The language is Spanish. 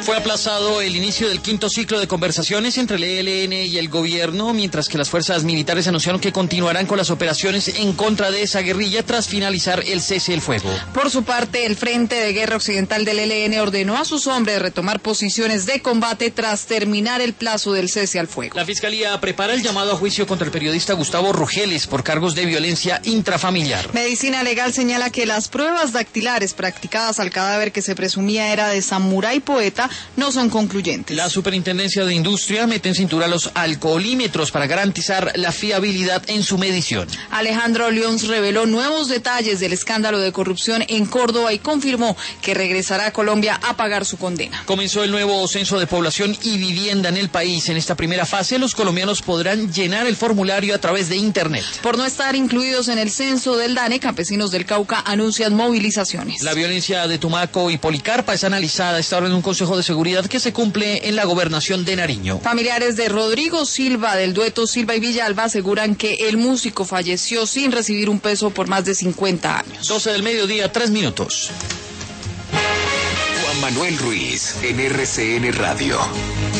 Fue aplazado el inicio del quinto ciclo de conversaciones entre el ELN y el gobierno, mientras que las fuerzas militares anunciaron que continuarán con las operaciones en contra de esa guerrilla tras finalizar el cese del fuego. Por su parte, el Frente de Guerra Occidental del ELN ordenó a sus hombres retomar posiciones de combate tras terminar el plazo del cese al fuego. La Fiscalía prepara el llamado a juicio contra el periodista Gustavo Rugeles por cargos de violencia intrafamiliar. Medicina Legal señala que las pruebas dactilares practicadas al cadáver que se presumía era de Samurái Poeta no son concluyentes. La Superintendencia de Industria mete en cintura los alcoholímetros para garantizar la fiabilidad en su medición. Alejandro Lyons reveló nuevos detalles del escándalo de corrupción en Córdoba y confirmó que regresará a Colombia a pagar su condena. Comenzó el nuevo censo de población y vivienda en el país. En esta primera fase, los colombianos podrán llenar el formulario a través de Internet. Por no estar incluidos en el censo del DANE, campesinos del Cauca anuncian movilizaciones. La violencia de Tumaco y Policarpa es analizada a esta hora en un consejo de seguridad que se cumple en la gobernación de Nariño. Familiares de Rodrigo Silva del dueto Silva y Villalba aseguran que el músico falleció sin recibir un peso por más de 50 años. 12 del mediodía, 3 minutos. Juan Manuel Ruiz en RCN Radio.